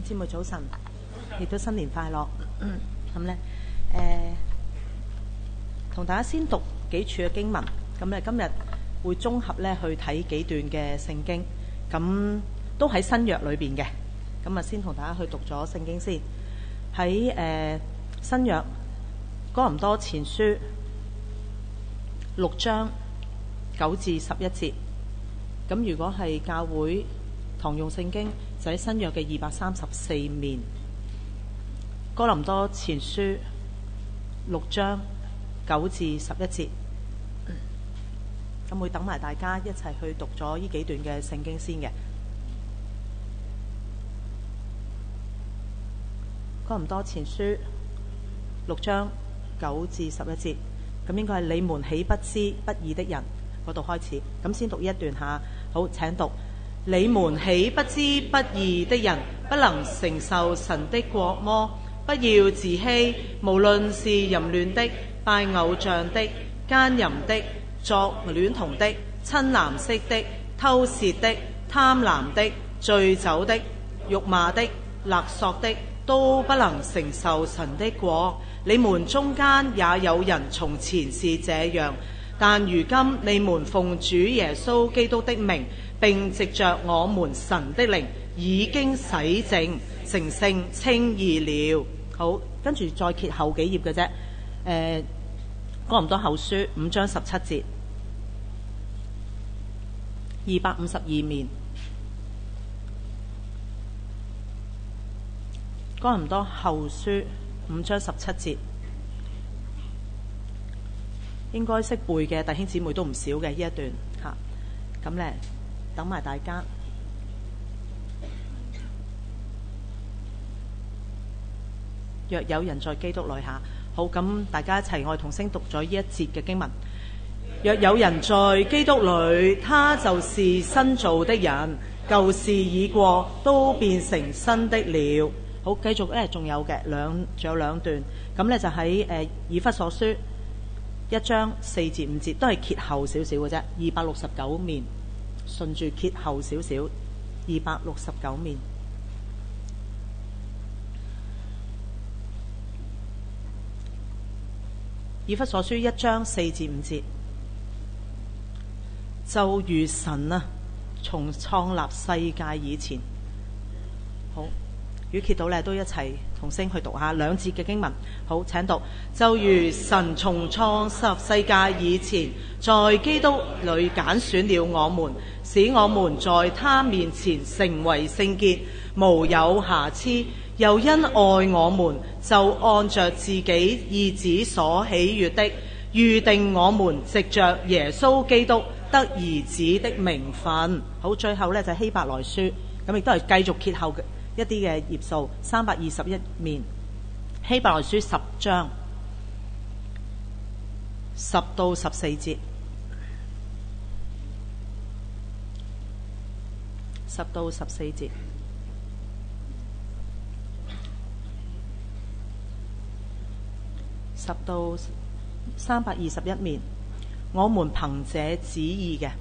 兄姊妹早晨，亦都新年快樂。咁呢，同大家先讀幾處嘅經文。咁咧今日會綜合咧去睇幾段嘅聖經，咁都喺新約裏邊嘅。咁啊，先同大家去讀咗聖經先。喺新約哥林多前書6章9至11節。咁如果係教會堂用聖經，就喺新約嘅234面。哥林多前書6章9至11節。咁會等埋大家一齊去讀咗呢幾段嘅聖經先嘅。哥林多前書6章9至11節。咁應該係你們豈不知不義的人嗰度開始。咁先讀一段下。好，請讀。你們豈不知不義的人不能承受神的國麼？不要自欺，無論是淫亂的、拜偶像的、奸淫的、作戀童的、親男色的、偷竊的、貪婪的、醉酒的、辱罵的、勒索的，都不能承受神的國。你們中間也有人從前是這樣，但如今你們奉主耶穌基督的名，並藉着我們神的靈，已經洗淨、成聖、稱義了。好，跟住再揭後幾頁嘅啫。哥林多後書5章17節，252面。哥林多後書5章17節，應該識背嘅弟兄姊妹都唔少嘅呢一段嚇。咁呢，等埋大家。若有人在基督裏下，好，咁大家一齊我哋同聲讀咗呢一節嘅經文。若有人在基督裏，他就是新造的人，舊事已過，都變成新的了。好，繼續咧，仲有嘅仲有兩段，咁咧就喺以弗所書1章4至5節，都係揭後少少嘅啫，269面，順住揭後少少，269面。以弗所書1章4至5節，就如神啊，從創立世界以前，好，如果揭到咧，都一齊同聲去讀下兩節嘅經文。好，請讀。就如神從創立世界以前，在基督裏揀選了我們，使我們在他面前成為聖潔，無有瑕疵。又因愛我們，就按着自己意旨所喜悅的，預定我們藉着耶穌基督得兒子的名分。好，最後呢，就係希伯來書，咁亦都係繼續揭後嘅一啲嘅頁數，321面。希伯來書10章10到14節，10到14節。10到321面，我們憑這旨意嘅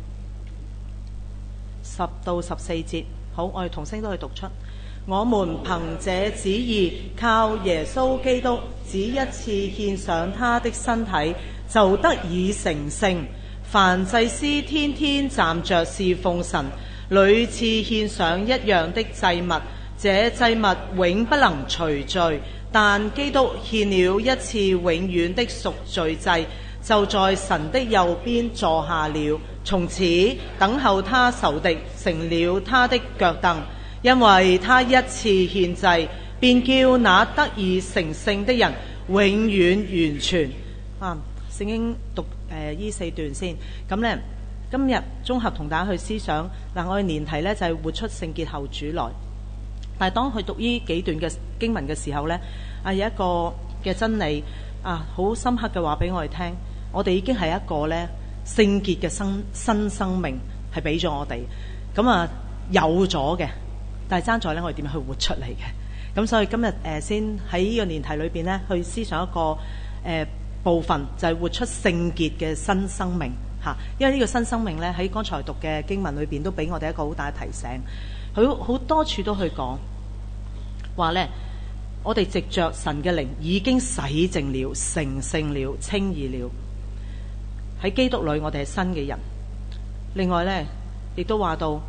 10到14節。好，我哋同聲都去讀出。我們憑這旨意，靠耶穌基督只一次獻上他的身體，就得以成聖。凡祭司天天站着侍奉神，屢次獻上一樣的祭物，這祭物永不能除罪。但基督獻了一次永遠的贖罪祭，就在神的右邊坐下了，從此等候他仇敵，成了他的腳凳。因為他一次獻祭，便叫那得以成聖的人永遠完全。聖經讀呢4段先。咁呢，今日綜合同大家去思想。我哋年題呢，就係活出聖潔後主來。但係當佢讀呢幾段嘅經文嘅時候呢，有一個嘅真理好深刻嘅話俾我哋聽，我哋已經係一個呢聖潔嘅新生命係俾咗我哋，咁有咗嘅，但係爭在呢，我哋點樣去活出嚟嘅。咁所以今日先喺呢個年題裏邊呢，去思想一個部分，就係活出聖潔嘅新生命嚇。因為呢個新生命呢，喺剛才讀嘅經文裏邊都俾我哋一個好大嘅提醒。佢好多處都去講話呢，我哋藉着神嘅靈已經洗淨了、成聖了、稱義了。喺基督裏我哋係新嘅人。另外呢，亦都話到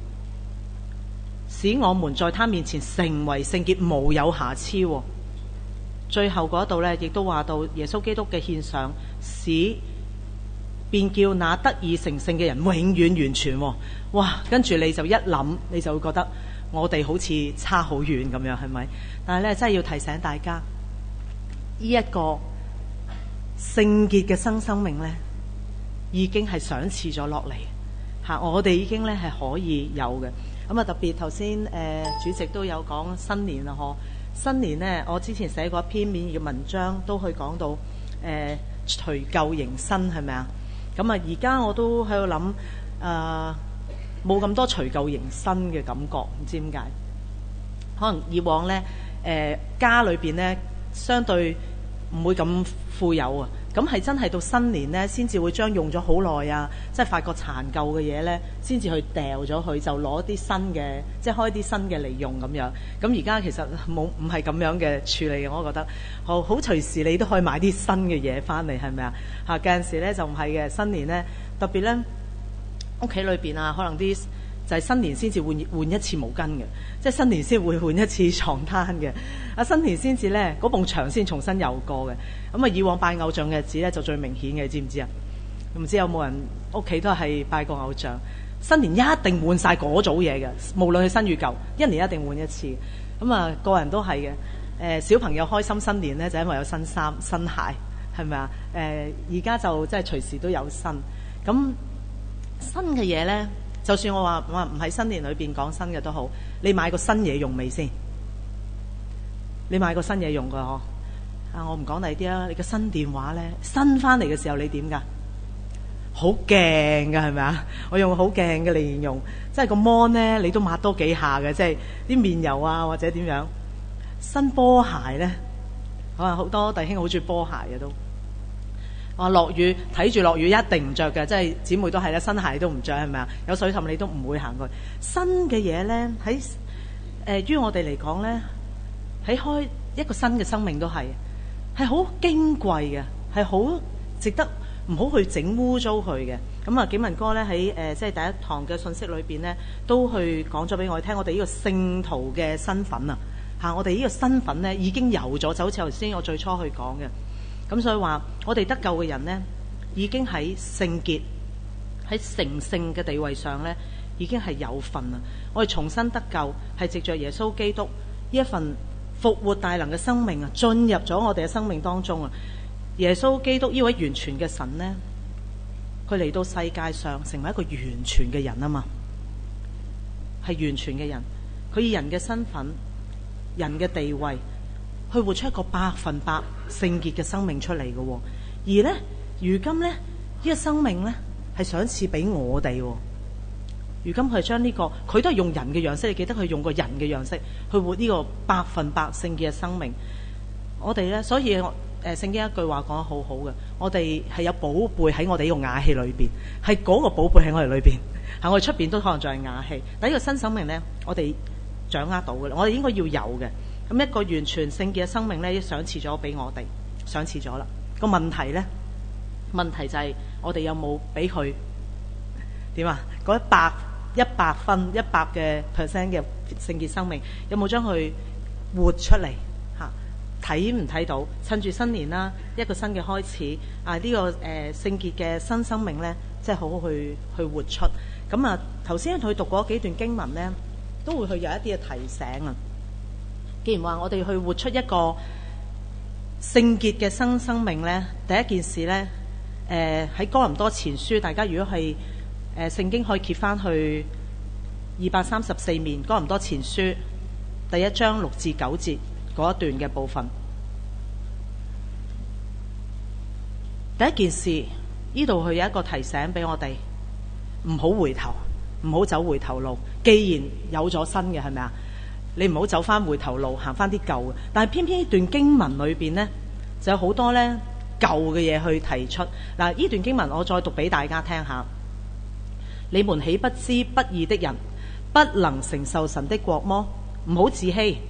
使我們在他面前成為聖潔，無有瑕疵。最後嗰度呢，亦都話到耶穌基督嘅獻上，使便叫那得以成聖嘅人永遠完全。哇！跟住你就一諗，你就會覺得我哋好似差好遠咁樣，係咪？但係呢，真係要提醒大家，呢一個聖潔嘅新生命呢，已經係賞賜咗落嚟嚇，我哋已經呢係可以有嘅。咁啊，特別頭先主席都有講新年啦，嗬！新年呢，我之前寫過一篇勉勵嘅文章，都去講到除舊迎新，係咪啊？咁啊，而家我都喺度諗，冇咁多除舊迎新嘅感覺，唔知點解。可能以往呢，家裏邊呢，相對唔會咁富有啊。咁係真係到新年呢，先至會將用咗好耐啊，即係發覺殘舊嘅嘢呢，先至去掉咗佢，就攞啲新嘅，即係開啲新嘅嚟用咁樣。咁而家其實唔係咁樣嘅處理嘅，我覺得好隨時你都可以買啲新嘅嘢翻嚟，係咪啊？有陣時呢就唔係嘅，新年呢，特別呢，屋企裏邊啊，可能啲就係新年先至換一次毛巾嘅，即係新年先會換一次床單嘅。新年先至咧，嗰埲牆先重新油過嘅。咁啊，以往拜偶像嘅日子咧就最明顯嘅，知唔知啊？唔知有冇人屋企都係拜過偶像？新年一定換晒嗰組嘢嘅，無論係新與舊，一年一定換一次。咁啊，個人都係嘅。小朋友開心新年咧，就因為有新衫、新鞋，係咪啊？而家就即係隨時都有新。咁新嘅嘢咧，就算我話唔喺新年裏邊講新嘅都好，你買個新嘢用未先？你買個新嘢用㗎嗬？我唔講第啲啦。你個新電話咧，新翻嚟嘅時候你點㗎？好鏡㗎係咪啊？我用好鏡嘅嚟形容，即係個 mon 咧，你都抹多幾下嘅，即係啲面油啊或者點樣。新波鞋咧，好多弟兄好中意波鞋嘅都。話落雨睇住落雨一定唔着嘅，即係姊妹都係啦，新鞋都唔着係咪啊？有水氹你都唔會行過去。新嘅嘢咧喺於我哋嚟講咧，喺開一個新嘅生命都係好矜貴嘅，係好值得唔好去整污糟佢嘅。咁啊，景文哥咧喺即係第一堂嘅信息裏邊咧，都去講咗俾我哋聽，我哋呢個聖徒嘅身份啊嚇，我哋呢個身份咧已經有咗，就好似頭先我最初去講嘅。咁所以話，我哋得救嘅人呢，已經喺聖潔、喺成聖嘅地位上呢，已經係有份啦。我哋重新得救，係藉着耶穌基督呢一份復活大能嘅生命啊，進入咗我哋嘅生命當中啊。耶穌基督呢位完全嘅神呢，佢嚟到世界上成為一個完全嘅人啊嘛，係完全嘅人。佢以人嘅身份、人嘅地位，去活出一個100%聖潔嘅生命出嚟嘅。而呢，如今呢，呢個生命呢，係賞賜俾我哋。如今佢係將呢個，佢都係用人嘅樣式，你記得佢用個人嘅樣式去活呢個100%聖潔嘅生命。我哋呢，所以聖經一句話講得好好嘅，我哋係有寶貝喺我哋呢個瓦器裏邊，係嗰個寶貝喺我哋裏邊，喺我哋出邊都可能仲係瓦器。但係呢個新生命呢，我哋掌握到嘅啦，我哋應該要有嘅。咁一個完全聖潔嘅生命呢，賞賜咗俾我哋，賞賜咗啦。個問題呢，問題就係我哋有冇俾佢點啊？嗰100分100%嘅聖潔生命，有冇將佢活出嚟嚇？睇唔睇到？趁住新年啦，一個新嘅開始啊！呢個聖潔嘅新生命呢，即係好好去活出。咁啊，頭先佢讀過幾段經文呢，都會去有一啲嘅提醒啊。既然話我哋去活出一個聖潔嘅新生命呢，第一件事呢，喺哥林多前書，大家如果係聖經可以揭翻去234面，哥林多前書第1章6至9節嗰一段嘅部分。第一件事，呢度佢有一個提醒俾我哋，唔好回頭，唔好走回頭路。既然有咗新嘅，係咪啊？你唔好走翻回頭路，行翻啲舊嘅。但係偏偏呢段經文裏邊呢，就有好多呢舊嘅嘢去提出。嗱，呢段經文我再讀俾大家聽下。你們豈不知不義的人不能承受神的國麼？唔好自欺，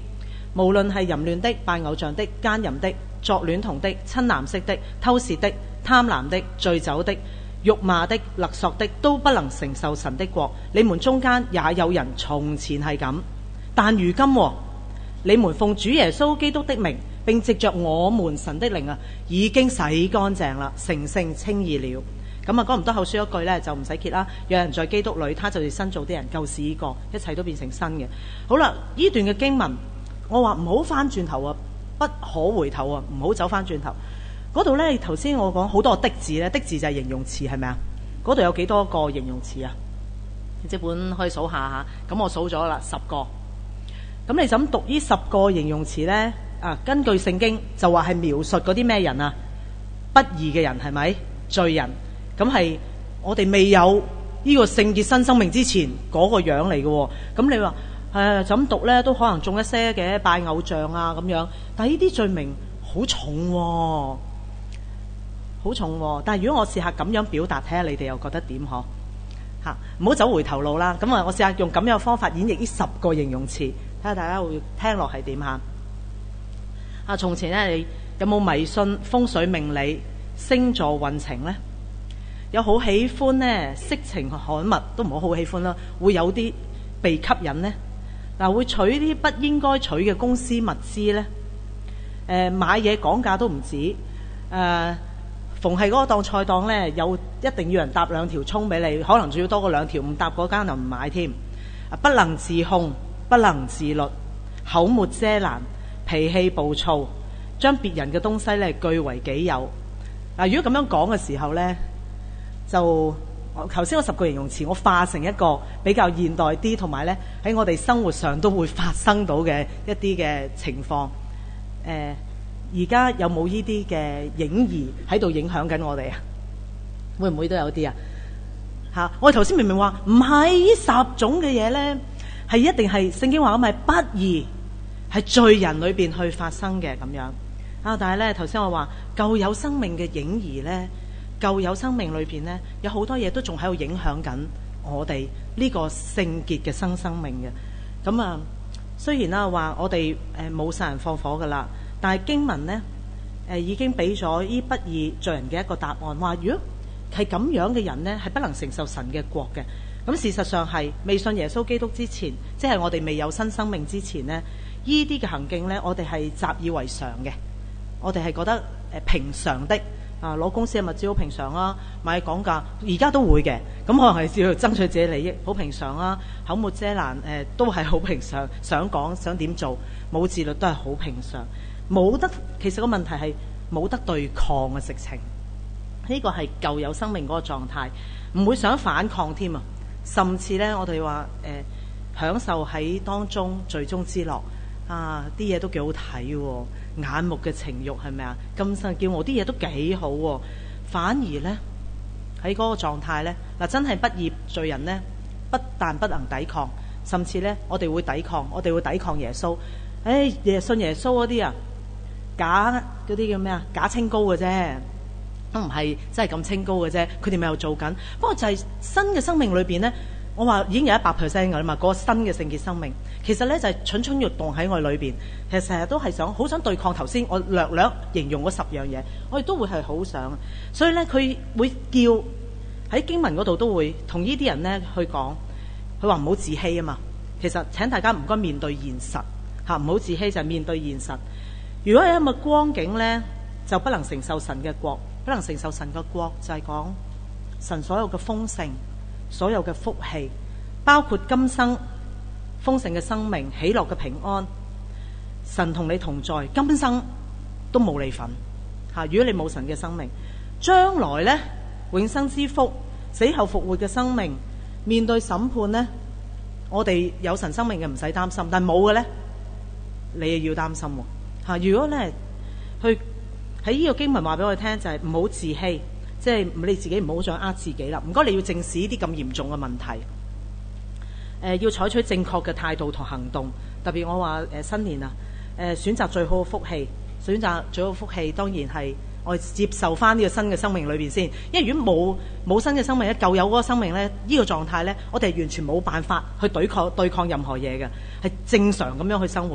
無論係淫亂的、拜偶像的、奸淫的、作戀童的、親男色的、偷竊的、貪婪的、醉酒的、辱罵的、勒索的，都不能承受神的國。你們中間也有人從前係咁，但如今你們奉主耶穌基督的名，並藉着我們神的靈已經洗乾淨啦，成聖稱義了。咁哥林多後書一句呢，就唔使揭啦。有人在基督裏，他就是新造的人，舊事已過，一切都變成新嘅。好啦，呢段嘅經文，我話唔好翻轉頭不可回頭唔好走翻轉頭。嗰度呢，頭先我講好多的字呢，的字就係形容詞，係咪啊？嗰度有幾多個形容詞啊？即本可以數下嚇。咁我數咗啦，10個。咁你就咁讀呢10個形容詞呢？根據聖經就話係描述嗰啲咩人啊？不義嘅人係咪？罪人。咁係我哋未有呢個聖潔新生命之前嗰個樣嚟嘅喎。咁你話就咁讀呢，都可能中一些嘅，拜偶像咁樣。但係呢啲罪名好重喎，好重喎。但係如果我試下咁樣表達，睇下你哋又覺得點嗬？唔好走回頭路啦。咁我試下用咁樣嘅方法演繹呢10個形容詞，睇下大家會聽落係點嚇。從前呢，你有冇迷信風水命理、星座運程呢？有好喜歡呢色情刊物，都唔好喜歡啦，會有啲被吸引呢。會取啲不應該取嘅公司物資呢。買嘢講價都唔止。逢係嗰個檔菜檔呢，有一定要人搭2條葱俾你，可能仲要多過2條，唔搭嗰間就唔買添。不能自控，不能自律，口沒遮攔，脾氣暴躁，將別人嘅東西呢據為己有。如果咁樣講嘅時候呢，就頭先嗰10個形容詞，我化成一個比較現代啲，同埋呢喺我哋生活上都會發生到嘅一啲嘅情況。而家有冇呢啲嘅影兒喺度影響緊我哋啊？會唔會都有啲啊？我哋頭先明明話唔係呢10種嘅嘢呢，係一定係聖經話咁係不義，係罪人裏邊去發生嘅咁樣。但係呢，頭先我話舊有生命嘅影兒呢，舊有生命裏邊呢，有好多嘢都仲喺度影響緊我哋呢個聖潔嘅新生命嘅。咁雖然話我哋冇殺人放火噶啦，但係經文呢已經俾咗呢不義罪人嘅一個答案，話如果係咁樣嘅人呢，係不能承受神嘅國嘅。咁事實上係未信耶穌基督之前，即係我哋未有新生命之前呢，呢啲嘅行徑呢，我哋係習以為常嘅，我哋係覺得平常的。攞公司嘅物資好平常啊，買講價而家都會嘅，咁可能係要爭取自己利益，好平常啊。口沒遮攔都係好平常，想講想點做，冇自律都係好平常。冇得，其實個問題係冇得對抗嘅直情，呢個係舊有生命嗰個狀態，唔會想反抗添啊。甚至呢，我哋話享受喺當中罪中之樂啲嘢都幾好睇喎。眼目嘅情慾係咪啊？今生叫我啲嘢都幾好喎，反而呢，喺嗰個狀態呢，真係不義罪人呢，不但不能抵抗，甚至呢，我哋會抵抗，我哋會抵抗耶穌。信耶穌嗰啲假嗰啲叫咩啊？假清高嘅啫，都唔係真係咁清高嘅啫。佢哋咪又做緊，不過就係新嘅生命裏邊呢，我話已經有100% 㗎啦嘛。嗰個新嘅聖潔生命，其實呢，就係蠢蠢欲動喺我裏邊。其實成日都係好想對抗頭先我略形容嗰10樣嘢，我哋都會係好想。所以呢，佢會叫喺經文嗰度都會同呢啲人呢去講，佢話唔好自欺啊嘛。其實請大家唔該面對現實嚇，唔好自欺就係面對現實。如果係咁嘅光景呢，就不能承受神嘅國，不能承受神嘅國就係講神所有嘅豐盛。所有嘅福氣，包括今生豐盛嘅生命、喜樂嘅平安，神同你同在，今生都冇你份嚇。如果你冇神嘅生命，將來呢，永生之福、死後復活嘅生命，面對審判呢，我哋有神生命嘅唔使擔心，但冇嘅呢，你又要擔心嚇。如果呢，去喺呢個經文話俾我哋聽，就係唔好自欺。即係你自己唔好再自己啦，唔該你要正視呢啲咁嚴重嘅問題。要採取正確嘅態度同行動。特別我話新年選擇最好嘅福氣，選擇最好嘅福氣當然係我哋接受翻呢個新嘅生命裏邊先。因為如果冇新嘅生命咧，舊有嗰個生命咧，呢個狀態咧，我哋係完全冇辦法去對抗任何嘢嘅，係正常咁樣去生活。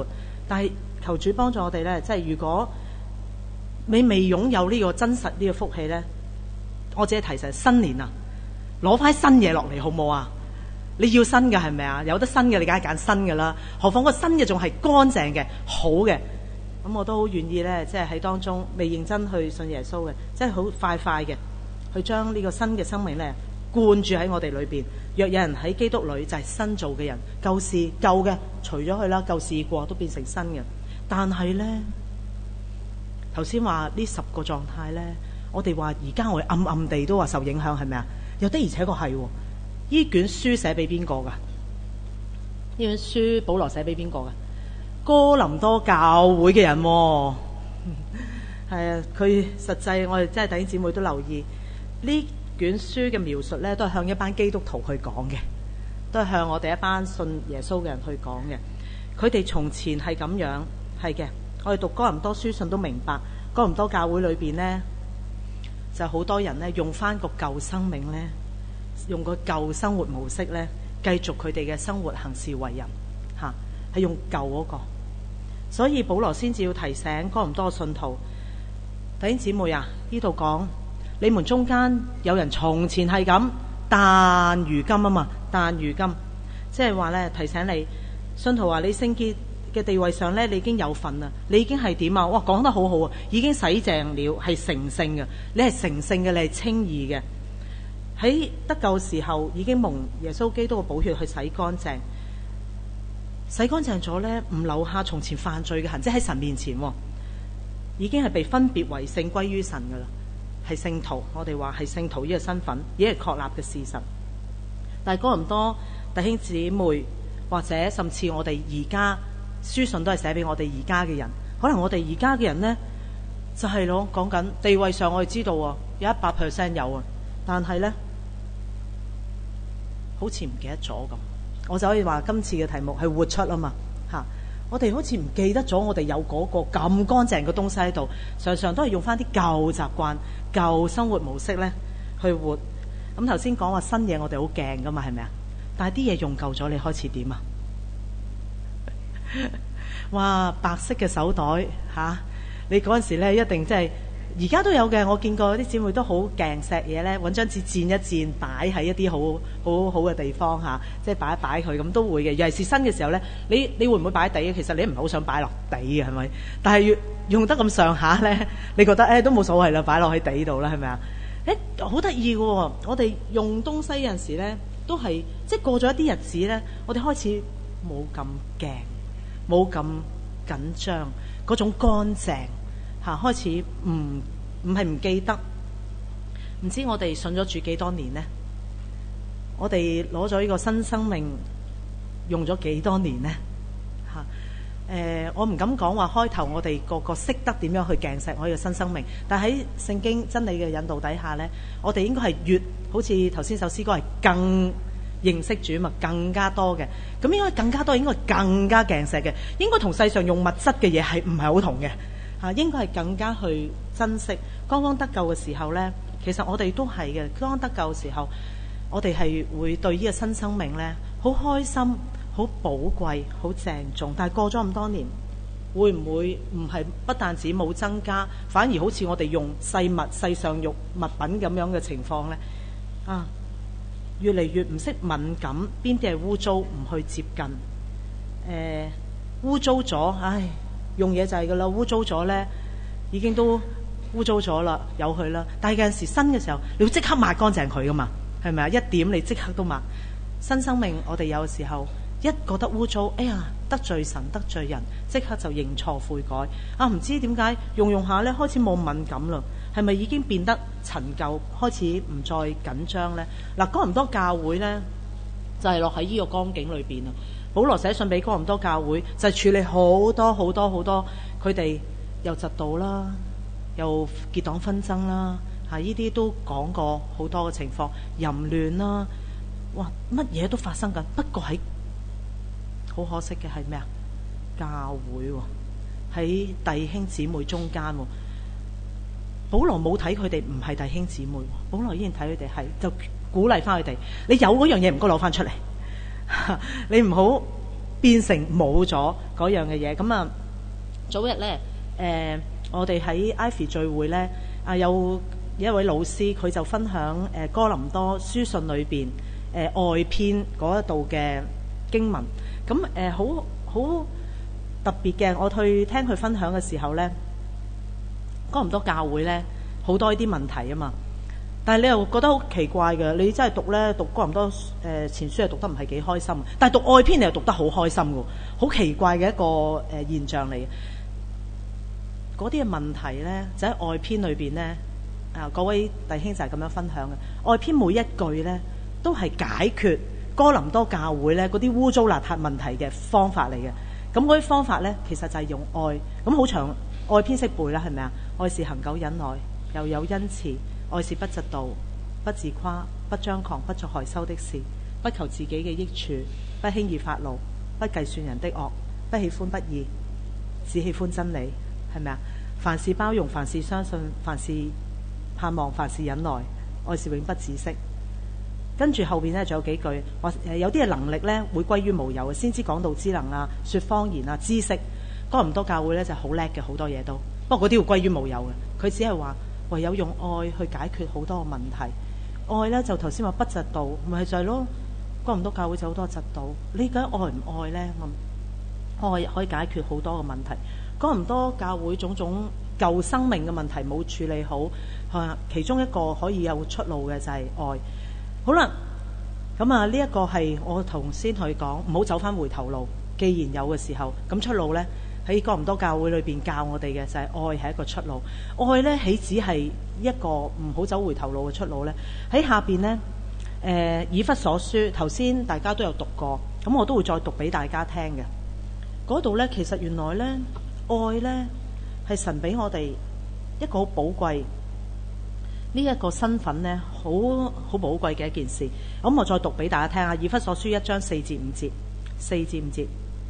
但係求主幫助我哋咧，即係如果你未擁有呢個真實呢個福氣咧，我只係提醒新年啊，攞翻新嘢落嚟好冇啊？你要新嘅係咪啊？有得新嘅你梗係揀新嘅啦，何況個新嘅仲係乾淨嘅好嘅。咁我都好願意咧，即係喺當中未認真去信耶穌嘅，即係好快嘅去將呢個新嘅生命咧灌注喺我哋裏邊。若有人喺基督裏，就係新造嘅人，舊事舊嘅除咗佢啦，舊事過都變成新嘅。但係咧，頭先話呢10個狀態咧，我哋話而家我哋暗暗地都話受影響，係咪啊？又的而且確係喎。呢卷書寫俾邊個噶？呢卷書保羅寫俾邊個噶？哥林多教會嘅人喎。係啊，佢實際我哋真係弟兄姊妹都留意呢卷書嘅描述咧，都係向一班基督徒去講嘅，都係向我哋一班信耶穌嘅人去講嘅。佢哋從前係咁樣，係嘅。我哋讀哥林多書信都明白，哥林多教會裏邊呢，就好多人呢用翻個舊生命呢，用個舊生活模式呢，繼續佢哋嘅生活行事為人嚇，係用舊嗰個。所以保羅先至要提醒哥林多信徒，弟兄姊妹啊，呢度講你們中間有人從前係咁，但如今啊嘛，但如今即係話呢，提醒你信徒話你聖潔嘅地位上呢，你已經有份啦，你已經係點啊？哇，講得好好啊，已經洗淨了，係成聖嘅，你係成聖嘅，你係稱義嘅。喺得救時候已經蒙耶穌基督嘅寶血去洗乾淨，洗乾淨咗呢，唔留下從前犯罪嘅痕跡喺神面前，已經係被分別為聖歸於神噶啦，係聖徒。我哋話係聖徒呢個身份已經係確立嘅事實。但係哥林多弟兄姊妹或者甚至我哋而家書信都係寫俾我哋而家嘅人，可能我哋而家嘅人呢，就係咯，講緊地位上我哋知道啊，有100%有啊，但係呢，好似唔記得咗咁。我就可以話今次嘅題目係活出啊嘛嚇，我哋好似唔記得咗我哋有嗰個咁乾淨嘅東西喺度，常常都係用翻啲舊習慣、舊生活模式呢去活。咁頭先講話新嘢我哋好驚噶嘛，係咪啊？但係啲嘢用夠咗，你開始點啊？哇！白色嘅手袋嚇，你嗰陣時咧一定即係而家都有嘅。我見過啲姊妹都好勁錫嘢咧，揾張紙墊一墊，擺喺一啲好好嘅地方嚇，即係擺一擺佢咁都會嘅。尤其是新嘅時候咧，你會唔會擺喺底？其實你唔係好想擺落底嘅，係咪？但係用得咁上下咧，你覺得都冇所謂啦，擺落喺地度啦，係咪啊？好得意嘅喎！我哋用東西有陣時咧，都係即係過咗一啲日子咧，我哋開始冇咁驚。冇咁緊張，嗰種乾淨嚇，開始唔係唔記得。唔知我哋信咗主幾多年呢？我哋攞咗呢個新生命用咗幾多年呢？嚇我唔敢講話開頭我哋個識得點樣去鏡石我呢個新生命，但喺聖經真理嘅引導底下呢，我哋應該係越好似頭先首詩歌係更認識主嘛，更加多嘅，咁應該更加多，應該更加鏡石嘅，應該同世上用物質嘅嘢係唔係好同嘅嚇，應該係更加去珍惜。剛剛得救嘅時候呢，其實我哋都係嘅。剛剛得救嘅時候，我哋係會對呢個新生命呢好開心、好寶貴、好鄭重。但係過咗咁多年，會唔會唔係不但止冇增加，反而好似我哋用世上用物品咁樣嘅情況呢？越嚟越唔識敏感，邊啲係污糟唔去接近。污糟咗，用嘢就係噶啦，污糟咗呢，已經都污糟咗啦，由佢啦。但係有陣時新嘅時候，你要即刻抹乾淨佢噶嘛，係咪啊？一點你即刻都抹。新生命我哋有時候一覺得污糟，得罪神得罪人，即刻就認錯悔改。唔知點解用下呢，開始冇敏感啦。係咪已經變得陳舊，開始唔再緊張呢？嗱，哥林多教會呢，就係落喺呢個光景裏邊啊。保羅寫信俾哥林多教會，就係處理好多佢哋又嫉妒啦，又結黨紛爭啦，呢啲都講過好多嘅情況，淫亂啦，哇，乜嘢都發生緊。不過喺好可惜嘅係咩啊？教會喺弟兄姊妹中間。保羅冇睇佢哋唔係弟兄姊妹，保羅依然睇佢哋係，就鼓勵翻佢哋。你有嗰樣嘢唔該攞翻出嚟，你唔好變成冇咗嗰樣嘅嘢。咁早日呢，我哋喺 Ivy 聚會呢，有一位老師佢就分享哥林多書信裏邊外篇嗰一度嘅經文，咁好特別嘅。我去聽佢分享嘅時候呢，哥林多教會呢，好多呢啲問題啊嘛，但係你又覺得好奇怪嘅，你真係讀呢，讀哥林多前書係讀得唔係幾開心，但係讀外篇你又讀得好開心嘅，好奇怪嘅一個現象嚟嘅。嗰啲嘅問題呢，就喺外篇裏邊呢，各位弟兄就係咁樣分享嘅。外篇每一句呢，都係解決哥林多教會呢嗰啲污糟邋遢問題嘅方法嚟嘅。咁嗰啲方法呢，其實就係用愛。咁好長，外篇識背啦，係咪啊？愛是恒久忍耐，又有恩慈；愛是不嫉妒，不自誇，不張狂，不作害羞的事，不求自己嘅益處，不輕易發怒，不計算人的惡，不喜歡不義，只喜歡真理。係咪啊？凡事包容，凡事相信，凡事盼望，凡事忍耐，愛是永不止息。跟住後邊呢，仲有幾句話，有啲嘅能力呢會歸於無有嘅，先知講道之能啊，說方言啊，知識。哥林多教會呢就好叻嘅，好多嘢都，不過嗰啲要歸於無有嘅。佢只係話唯有用愛去解決好多個問題。愛呢就頭先話不嫉妒，咪就係咯。哥林多教會就好多嫉妒，你究竟愛唔愛呢？愛可以解決好多個問題。哥林多教會種種舊生命嘅問題冇處理好，其中一個可以有出路嘅就係愛。好啦，咁呢一個係我頭先同佢講，唔好走返回頭路。既然有嘅時候，咁出路呢，喺哥林多教會裏邊教我哋嘅就係愛係一個出路。愛呢，豈止係一個唔好走回頭路嘅出路呢？喺下邊呢，以弗所書頭先大家都有讀過，咁我都會再讀俾大家聽嘅。嗰度呢，其實原來呢，愛呢係神俾我哋一個好寶貴呢一個身份呢，好寶貴嘅一件事。咁我再讀俾大家聽下，以弗所書1章4至5節，4至5節，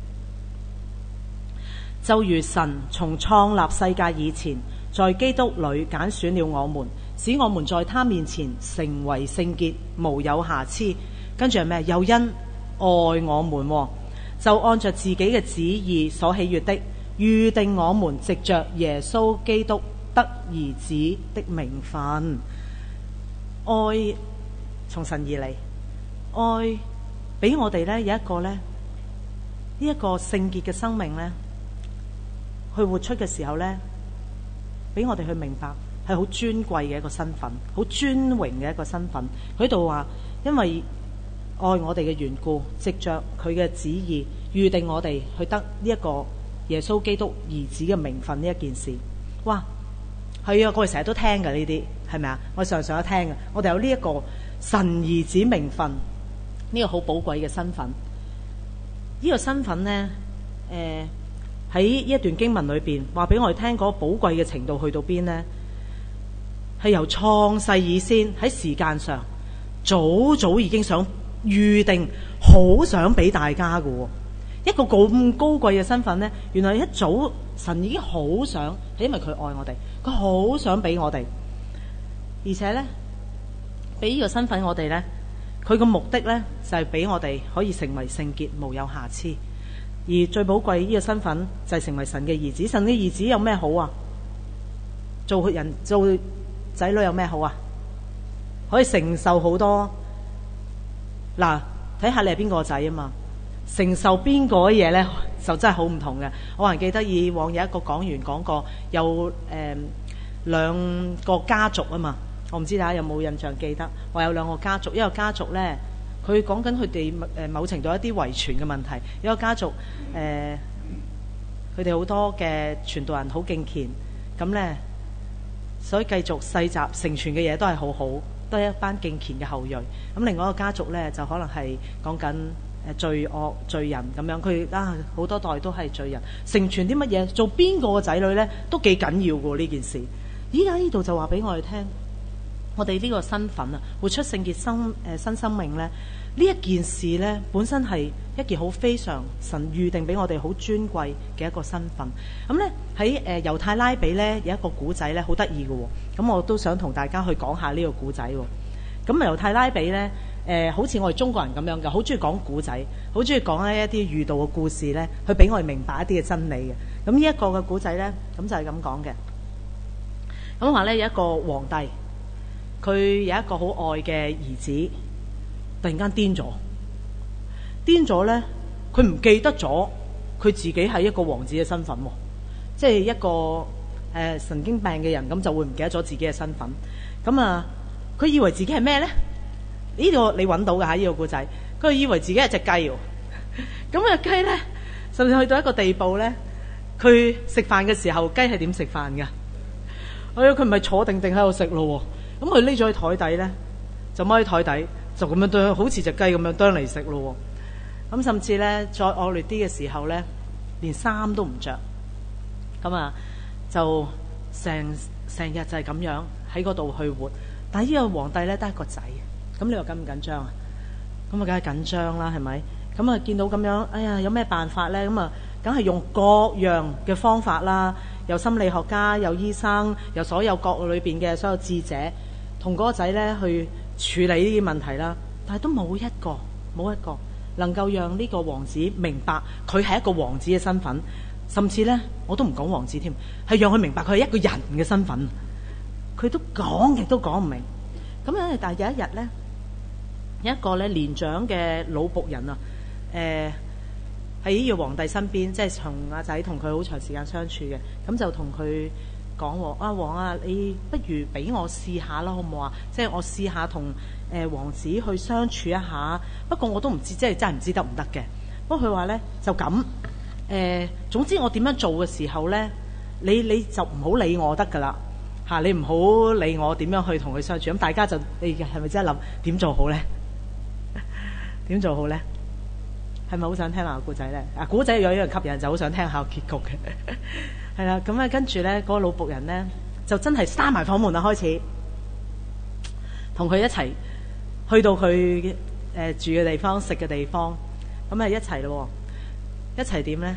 就如神從創立世界以前，在基督裏揀選了我們，使我們在他面前成為聖潔，無有瑕疵。跟住係咩？又因愛我們，就按着自己嘅旨意所喜悅的，預定我們藉着耶穌基督得兒子的名分。愛從神而嚟，愛俾我哋呢有一個呢一個聖潔嘅生命呢去活出嘅時候呢，俾我哋去明白係好尊貴嘅一個身份，好尊榮嘅一個身份。佢度話因為愛我哋嘅緣故，藉着佢嘅旨意預定我哋去得呢一個耶穌基督兒子嘅名分呢一件事。哇，係啊，我哋成日都聽嘅呢啲，係咪啊？我哋常常都聽嘅。我哋有呢一個神兒子名分，呢個好寶貴嘅身份。呢個身份呢，喺呢一段經文裏邊話俾我哋聽，嗰個寶貴嘅程度去到邊呢？係由創世以先喺時間上早已經想預定，好想俾大家嘅一個咁高貴嘅身份呢，原來一早神已經好想，係因為佢愛我哋，佢好想俾我哋，而且呢，俾呢個身份我哋呢，佢個目的呢，就係俾我哋可以成為聖潔，無有瑕疵。而最寶貴呢個身份就係成為神嘅兒子。神嘅兒子有咩好啊？做人做仔女有咩好啊？可以承受好多。嗱，睇下你係邊個仔啊嘛，承受邊個嘅嘢呢，就真係好唔同嘅。我還記得以往有一個講員講過，有兩個家族啊嘛，我唔知大家有冇印象記得，話有兩個家族，一個家族呢，佢講緊佢哋某程度一啲遺傳嘅問題，一個家族佢哋好多嘅傳道人好敬虔，咁呢，所以繼續世襲成傳嘅嘢都係好好，都係一班敬虔嘅後裔。咁另外一個家族呢，就可能係講緊罪惡罪人咁樣，佢好多代都係罪人，成傳啲乜嘢，做邊個嘅仔女呢，都幾緊要嘅呢件事。依家呢度就話俾我哋聽，我哋呢個身份啊，活出聖潔新生命呢，呢一件事呢，本身係一件好非常神預定俾我哋好尊貴嘅一個身份。咁呢，喺猶太拉比呢，有一個古仔呢，好得意嘅喎，咁我都想同大家去講下呢個古仔喎。咁猶太拉比呢， 好似我哋中國人咁樣嘅，好中意講古仔，好中意講一啲遇到嘅故事咧，去俾我哋明白一啲嘅真理嘅。咁呢一個嘅古仔咧，咁就係咁講嘅。咁話咧有一個皇帝，佢有一個好愛嘅兒子，突然間癲咗咧，佢唔記得咗佢自己係一個王子嘅身份喎，即係一個神經病嘅人咁就會唔記得咗自己嘅身份。咁啊，佢以為自己係咩咧？呢個你揾到㗎嚇，呢個故仔。佢以為自己係隻雞喎。咁啊雞咧，甚至去到一個地步咧，佢食飯嘅時候，雞係點食飯㗎？佢唔係坐定定喺度食咯喎。咁佢匿咗喺台底咧，就踎喺台底，就咁樣啄，好似隻雞咁樣啄嚟食咯喎。咁甚至咧，再惡劣啲嘅時候咧，連衫都唔着。咁啊，就成日就係咁樣喺嗰度去活。但係呢個皇帝咧得一個仔，咁你話緊唔緊張啊？咁啊，梗係緊張啦，係咪？咁啊，見到咁樣，哎呀，有咩辦法咧？咁啊，梗係用各樣嘅方法啦，有心理學家，有醫生，有所有國裏邊嘅所有智者，同嗰個仔咧去處理呢啲問題啦。但係都冇一個能夠讓呢個王子明白佢係一個王子嘅身份，甚至咧我都唔講王子添，係讓佢明白佢係一個人嘅身份。佢都講亦都講唔明。咁樣，但係有一日咧，有一個咧年長嘅老僕人啊，喺呢個皇帝身邊，即係從阿仔同佢好長時間相處嘅，咁就同佢講喎：阿王啊，你不如俾我試下啦，好唔好啊？即係我試下同王子去相處一下。不過我都唔知，即係真係唔知得唔得嘅。不過佢話咧就咁，總之我點樣做嘅時候咧，你就唔好理我得㗎啦。嚇！你唔好理我點樣去同佢相處，咁大家就你係咪真係諗點做好咧？點做好咧？係咪好想聽下故仔咧？故仔有一樣吸引，就好想聽下結局嘅。係啦，咁跟住咧，嗰個老僕人咧就真係閂埋房門啦，開始同佢一齊去到佢住嘅地方、食嘅地方，咁啊一齊咯，一齊點咧？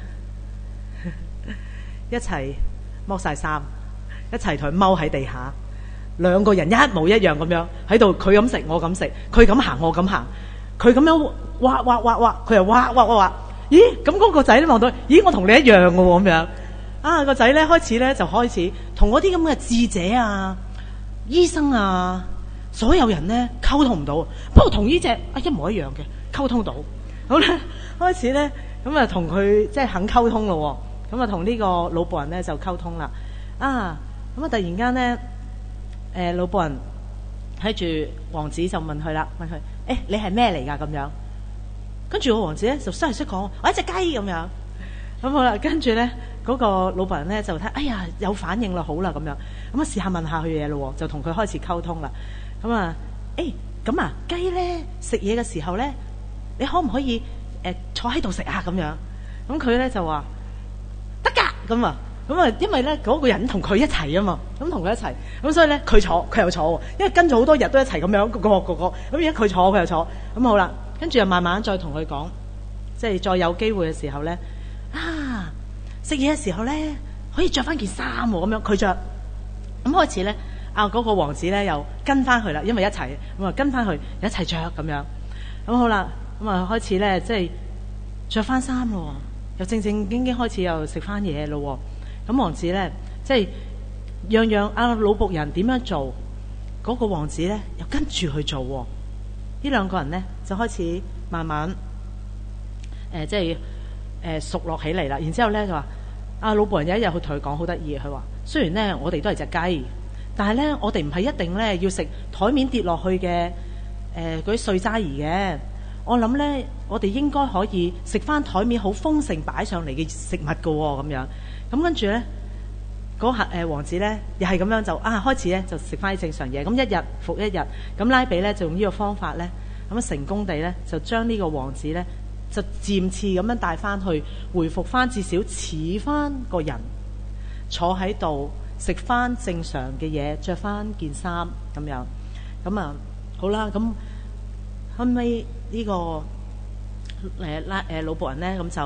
一齊剝晒衫。一齊同佢踎喺地下，兩個人一模一樣咁樣喺度，佢咁食我咁食，佢咁行我咁行，佢咁樣畫，佢又畫，咦？咁嗰個仔咧望到，咦？我同你一樣嘅喎咁樣。啊，個仔咧開始同嗰啲咁嘅智者啊、醫生啊，所有人咧溝通唔到，不過同呢隻一模一樣嘅溝通到。好啦，開始咧咁啊同佢即係肯溝通咯，咁啊同呢個老僕人咧就溝通啦。咁啊！突然間咧，老僕人睇住王子就問佢啦，問佢：你係咩嚟㗎？咁樣。跟住個王子咧就真係識講，我一隻雞咁樣。咁好啦，跟住咧嗰個老僕人咧就睇，哎呀有反應啦，好啦咁樣。咁啊試下問下佢嘢咯，就同佢開始溝通啦。咁啊，咁啊雞咧食嘢嘅時候咧，你可唔可以坐喺度食啊？咁樣。咁佢咧就話得㗎咁啊。咁啊，因為咧嗰個人同佢一齊啊嘛，咁同佢一齊，咁所以咧佢坐佢又坐，因為跟咗好多日都一齊咁樣個，咁而家佢坐佢又坐，咁好啦，跟住又慢慢再同佢講，即係再有機會嘅時候咧，食嘢嘅時候咧可以着翻件衫喎，咁樣佢着，咁開始咧嗰個王子咧又跟翻佢啦，因為一齊咁啊跟翻佢一齊着咁樣，咁好啦，咁啊開始咧即係着翻衫咯，又正正經經開始又食翻嘢咯。咁王子咧，即係樣老僕人點樣做，嗰個王子咧又跟住去做喎。呢兩個人咧就開始慢慢即係熟落起嚟啦。然之後咧就話，老僕人有一日去同佢講好得意，佢話：雖然咧我哋都係隻雞，但係咧我哋唔係一定咧要食台面跌落去嘅嗰啲碎渣兒嘅。我諗咧，我哋應該可以食翻台面好豐盛擺上嚟嘅食物㗎喎，咁樣。咁跟住咧，嗰王子咧又係咁樣就開始咧就食翻啲正常嘢，咁一日復一日，咁拉比咧就用呢個方法咧，咁成功地咧就將呢個王子咧就漸次咁樣帶翻去，回復翻至少似翻個人，坐喺度食翻正常嘅嘢，着翻件衫咁樣，咁啊好啦，咁後尾呢個老僕人咧咁就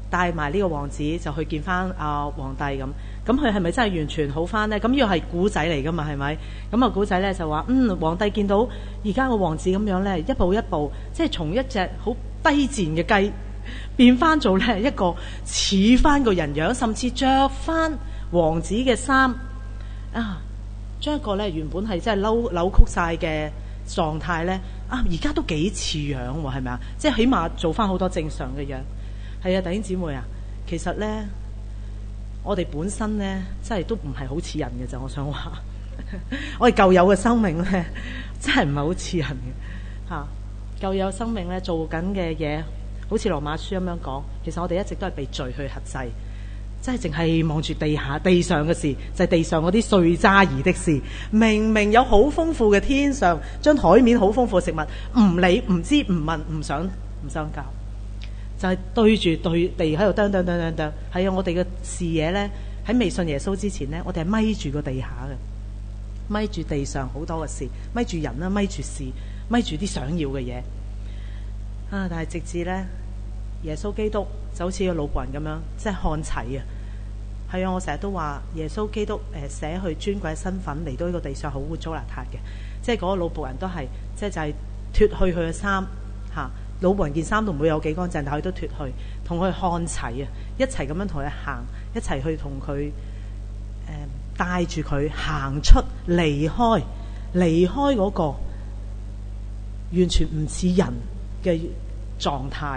帶埋呢個王子就去見翻皇帝咁。咁佢係咪真係完全好翻呢？咁呢個係古仔嚟噶嘛，係咪？咁古仔呢就話，皇帝見到而家個王子咁樣呢，一步一步即係從一隻好低賤嘅雞變翻做呢一個似翻個人樣，甚至着翻王子嘅衫將一個呢原本係真係扭曲晒嘅狀態呢，而家都幾似樣喎，係咪啊？即係起碼做翻好多正常嘅樣。係啊，弟兄姊妹啊，其實呢，我哋本身呢，真係都唔係好似人嘅啫。我想話，我哋舊有嘅生命呢，真係唔係好似人嘅嚇。舊有生命呢，做緊嘅嘢，好似羅馬書咁樣講，其實我哋一直都係被罪去轄制，真係淨係望住地上嘅事，就係地上嗰啲碎渣兒的事。明明有好豐富嘅天上，張台面好豐富嘅食物，唔理唔知唔問唔想教。就係對住地喺度掟。係啊，我哋嘅視野呢，喺未信耶穌之前呢，我哋係咪住個地下嘅，咪住地上好多嘅事，咪住人啦，咪住事，咪住啲想要嘅嘢。但係直至呢，耶穌基督就好似個老僕人咁樣，即係看齊啊。係啊，我成日都話耶穌基督寫去尊貴身份嚟到呢個地上好污糟邋遢嘅，即係嗰個老僕人都係，即係就係脫去佢嘅衫嚇。老僕人件衫都唔會有幾乾淨，但係佢都脫去，同佢看齊啊，一齊咁樣同佢行，一齊去同佢帶住佢行出離開嗰個完全唔似人嘅狀態。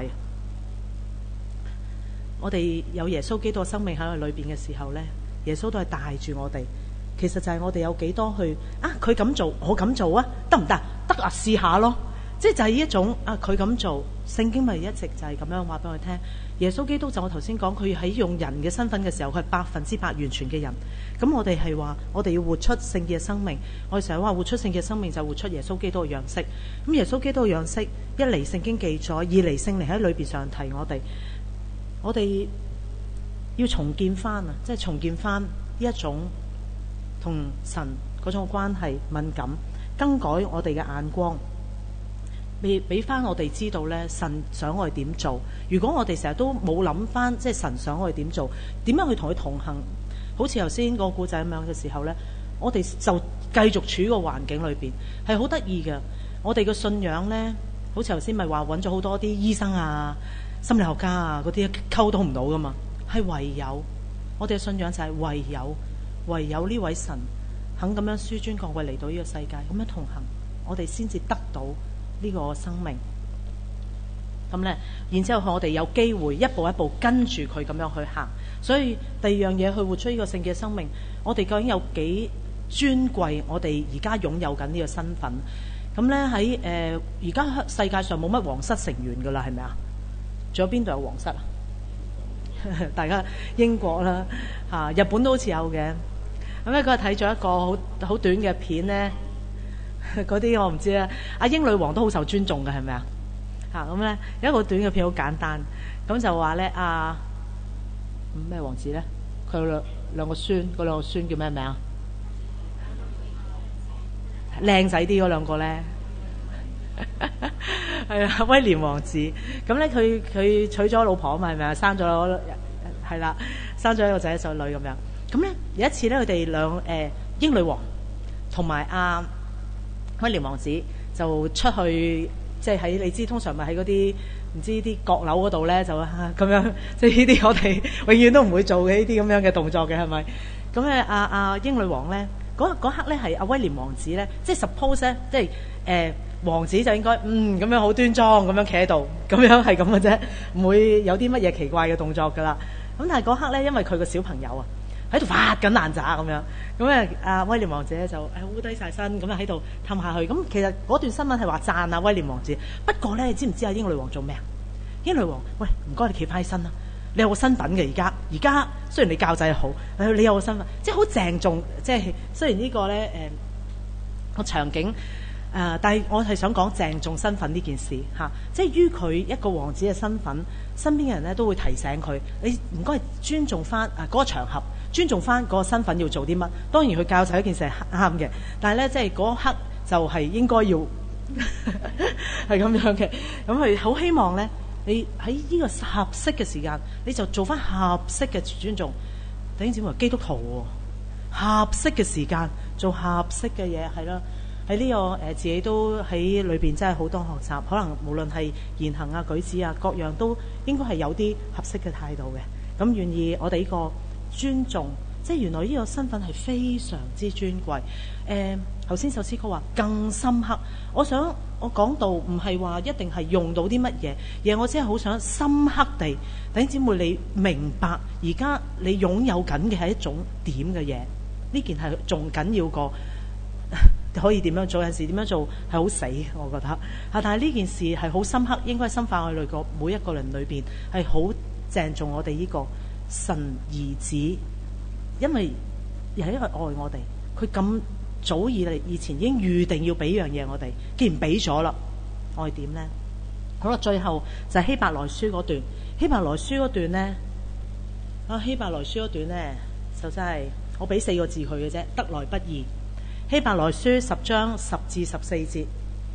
我哋有耶穌基督嘅生命喺佢裏邊嘅時候呢，耶穌都係帶住我哋。其實就係我哋有幾多去佢咁做，我咁做啊，得唔得？得啊，試下咯。即係就係一種佢咁做，聖經咪一直就係咁樣話俾我聽。耶穌基督就我頭先講，佢喺用人嘅身份嘅時候，佢係100%完全嘅人。咁我哋係話，我哋要活出聖潔嘅生命。我哋成日話活出聖潔嘅生命就活出耶穌基督嘅樣式。咁耶穌基督嘅樣式，一嚟聖經記載，二嚟聖靈喺裏邊上提我哋要重建翻啊！即係重建翻呢一種同神嗰種關係敏感，更改我哋嘅眼光。俾翻我哋知道咧，神想我哋點做。如果我哋成日都冇諗翻，即係神想我哋點做，點樣去同佢同行？好似頭先個故仔咁樣嘅時候咧，我哋就繼續處於個環境裏邊，係好得意嘅。我哋嘅信仰咧，好似頭先咪話揾咗好多啲醫生啊、心理學家啊嗰啲溝通唔到噶嘛，係唯有我哋嘅信仰就係唯有呢位神肯咁樣紆尊降貴嚟到呢個世界，咁樣同行，我哋先至得到呢個生命。咁呢，然之後我哋有機會一步一步跟住佢咁樣去行。所以第二樣嘢去活出呢個聖潔嘅生命，我哋究竟有幾尊貴？我哋而家擁有緊呢個身份。咁呢，喺而家世界上冇乜皇室成員噶啦，係咪啊？仲有邊度有皇室啊？大家英國啦，日本都好似有嘅。咁咧嗰日睇咗一個好短嘅片呢。嗰啲我唔知啦。阿英女王都好受尊重嘅，係咪啊？咁咧有一個短嘅片好簡單，咁就話咧咩王子咧？佢有兩個孫，嗰兩個孫叫咩名啊？靚仔啲嗰兩個咧，係啊，威廉王子。咁咧佢娶咗老婆啊嘛，係咪啊？生咗係啦，生咗一個仔一個女咁樣。咁咧有一次咧，佢哋英女王同埋威廉王子就出去，即係喺你知通常咪喺嗰啲唔知啲閣樓嗰度咧，就咁樣，即係呢啲我哋永遠都唔會做嘅呢啲咁樣嘅動作嘅，係咪？咁咧英女王咧嗰刻咧係威廉王子咧，即係 suppose 咧，即係王子就應該咁樣好端莊咁樣企喺度，咁樣係咁嘅啫，唔會有啲乜嘢奇怪嘅動作噶啦。咁但係嗰刻咧，因為佢個小朋友喺度發緊爛渣咁樣，咁威廉王子咧就烏低晒身咁喺度氹下去。咁其實嗰段新聞係話讚威廉王子，不過咧你知唔知英女王做咩啊？英女王，喂，唔該你企翻起身啦，你有個身份嘅而家雖然你教仔好，你有個身份，即係好鄭重，即係雖然呢個咧個場景但係我係想講鄭重身份呢件事即係於佢一個王子嘅身份，身邊嘅人咧都會提醒佢，你唔該尊重翻嗰個場合。尊重翻嗰個身份要做啲乜，當然佢教仔一件事係啱嘅，但係咧即係嗰刻就係應該要係咁樣嘅。咁佢好希望咧你喺呢個合適嘅時間，你就做翻合適嘅尊重。弟兄姊妹，基督徒喎，合適嘅時間做合適嘅嘢，係啦。喺呢個自己都喺裏邊真係好多學習，可能無論係言行啊、舉止啊各樣都應該係有啲合適嘅態度嘅。咁願意我哋呢個尊重，即係原來呢個身份係非常之尊貴。頭先首詩歌話更深刻，我講到唔係話一定係用到啲乜嘢，而係我只係好想深刻地，弟兄姊妹你明白而家你擁有緊嘅係一種點嘅嘢，呢件係仲緊要過可以點樣做，有陣時點樣做係好死，我覺得但係呢件事係好深刻，應該深化我哋個每一個人裏邊，係好鄭重我哋呢個神兒子，因為係因為愛我哋，佢咁早以前已經預定要俾樣嘢我哋，既然俾咗啦，我哋點呢？好啦，最後就係希伯來書嗰段，希伯來書嗰段呢，希伯來書嗰段呢，就真係我俾4個字佢嘅啫，得來不易。希伯來書10章10至14節，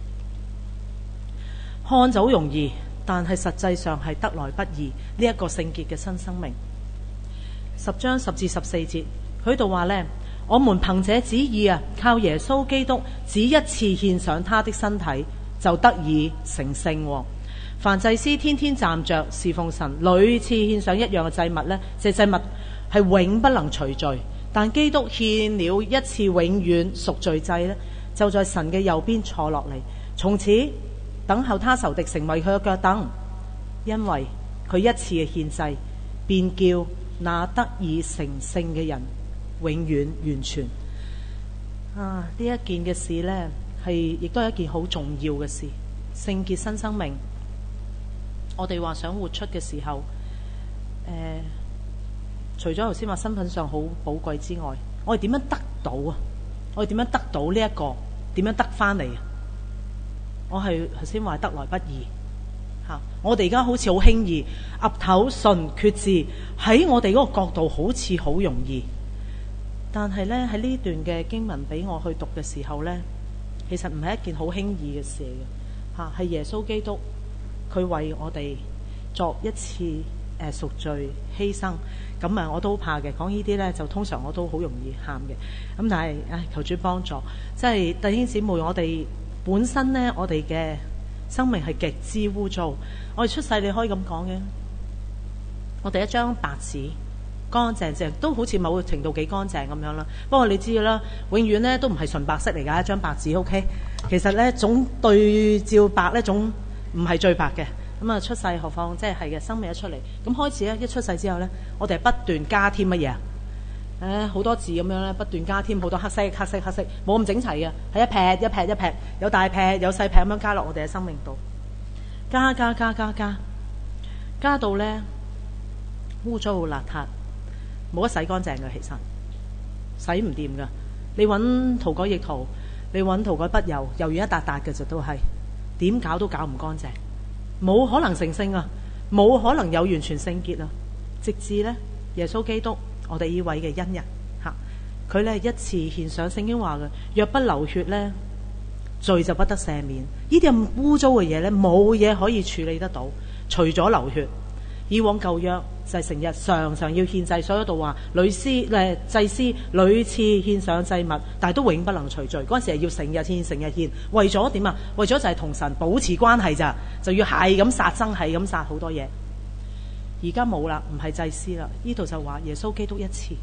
看就好容易，但係實際上係得來不易。呢一個聖潔嘅新生命。10章10至14節，佢度話呢，我們憑這旨意靠耶穌基督只一次獻上他的身體，就得以成聖。凡祭司天天站着侍奉神，屢次獻上一樣嘅祭物呢，這祭物係永不能除罪。但基督獻了一次永遠贖罪祭呢，就在神嘅右邊坐落嚟，從此等候他仇敵成為佢嘅腳凳，因為佢一次嘅獻祭，便叫那得以成聖嘅人永遠完全。呢一件嘅事呢，亦都係一件好重要嘅事。聖潔新生命，我哋話想活出嘅時候，除咗頭先話身份上好寶貴之外，我哋點樣得到啊？我哋點樣得到呢一個？點樣得翻嚟啊？我係頭先話得來不易嚇。我哋而家好似好輕易，岌頭信決志，喺我哋嗰個角度好似好容易。但係呢，喺呢段嘅經文俾我去讀嘅時候呢，其實唔係一件好輕易嘅事嚟嘅嚇。係耶穌基督佢為我哋作一次贖罪犧牲。咁我都好怕嘅，講呢啲呢，就通常我都好容易喊嘅。咁但係求主幫助，即係弟兄姊妹，我哋本身呢，我哋嘅生命係極之污糟。我哋出世你可以咁講嘅，我哋一張白紙，乾乾淨淨，都好似某個程度幾乾淨咁樣啦。不過你知啦，永遠呢都唔係純白色嚟㗎，一張白紙 OK。其實呢，總對照白呢，總唔係最白嘅。咁出世何況即係嘅生命一出嚟，咁開始咧，一出世之後呢，我哋係不斷加添乜嘢？好多字咁樣咧，不斷加添好多黑色，冇咁整齊嘅，係一撇，有大撇有細撇咁樣加落我哋嘅生命度，加到呢，污糟邋遢，冇得洗乾淨嘅，其實洗唔掂噶。你揾塗改液塗，你揾塗改筆油完一笪笪嘅就都係，點搞都搞唔乾淨。冇可能成聖啊，冇可能有完全聖潔啊，直至呢，耶穌基督，我哋呢位嘅恩人嚇，佢呢一次獻上，聖經話嘅，若不流血呢，罪就不得赦免。呢啲咁污糟嘅嘢呢，冇嘢可以處理得到，除咗流血。以往舊約就係成日常常要獻祭，所以度話祭司屢次獻上祭物，但係都永不能除罪。嗰陣時係要成日獻，為咗點啊？為咗就係同神保持關係咋，就要係咁殺生，係咁殺好多嘢。而家冇啦，唔係祭司啦，呢度就話耶穌基督一次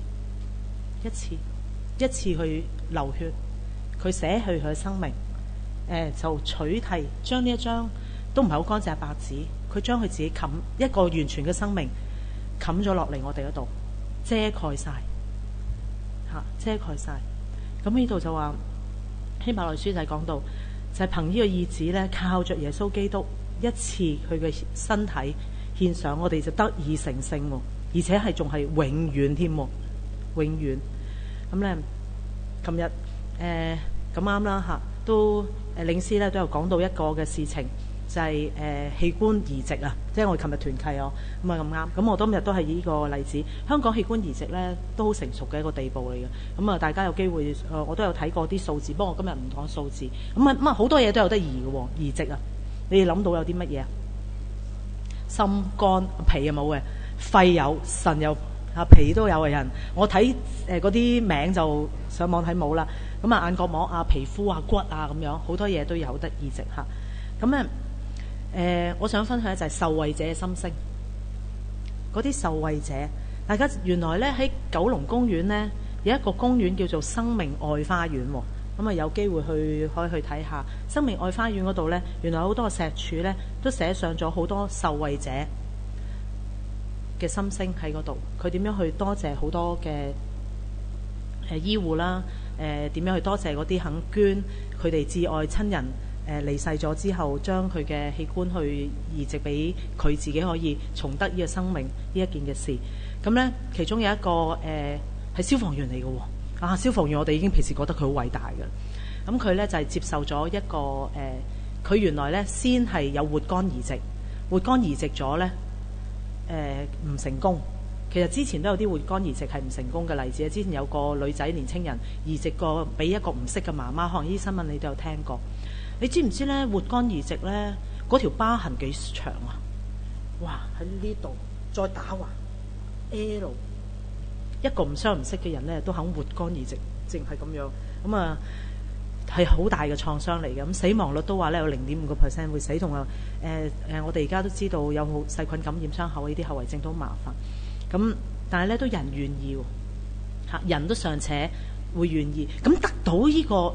去流血，佢捨去佢嘅生命，就取替將呢一張都唔係好乾淨嘅白紙，佢將佢自己冚一個完全嘅生命冚咗落嚟我哋嗰度，遮蓋晒。咁呢度就話希伯來書就係講到，就係憑呢個意志呢，靠着耶穌基督一次佢嘅身體獻上，我哋就得以成聖，而且係仲係永遠添，永遠。咁呢，琴日咁啱啦嚇，都領師呢都有講到一個嘅事情。就係器官移植啊，即係我哋琴日團契咁咁啱，咁我今日都係呢個例子。香港器官移植呢都好成熟嘅一個地步嚟嘅，咁大家有機會我都有睇過啲數字，不過我今日唔講數字。咁好多嘢都有得移嘅喎，移植啊，你哋諗到有啲乜嘢啊？ 心肝脾又冇嘅，肺有，腎有，脾都有嘅人。我睇嗰啲名就上網睇冇啦。咁眼角膜皮膚骨咁樣好多嘢都有得移植嚇。咁我想分享就係受惠者嘅心聲。嗰啲受惠者，大家原來咧喺九龍公園咧有一個公園叫做生命愛花園喎。咁有機會可以去睇下生命愛花園嗰度咧，原來好多石柱咧都寫上咗好多受惠者嘅心聲喺嗰度。佢點樣去多謝好多嘅醫護啦？點樣去多謝嗰啲肯捐佢哋摯愛親人離世咗之後，將佢嘅器官去移植俾佢自己可以重得呢個生命呢一件嘅事。咁咧，其中有一個係消防員嚟嘅喎。消防員我哋已經平時覺得佢好偉大嘅。咁佢咧就係接受咗一個佢原來咧先係有活肝移植，活肝移植咗咧唔成功。其實之前都有啲活肝移植係唔成功嘅例子。之前有個女仔年青人移植過俾一個唔識嘅媽媽，可能呢啲新聞你都有聽過。你知唔知咧活肝移植咧嗰條疤痕幾長啊？哇！喺呢度再打橫 L， 一個唔相唔識嘅人咧都肯活肝移植，淨係咁樣。咁係好大嘅創傷嚟嘅。咁死亡率都話咧有0.5% 會死，同我哋而家都知道有好細菌感染傷口呢啲後遺症都麻煩。咁但係咧都人願意喎，人都尚且會願意。咁得到呢個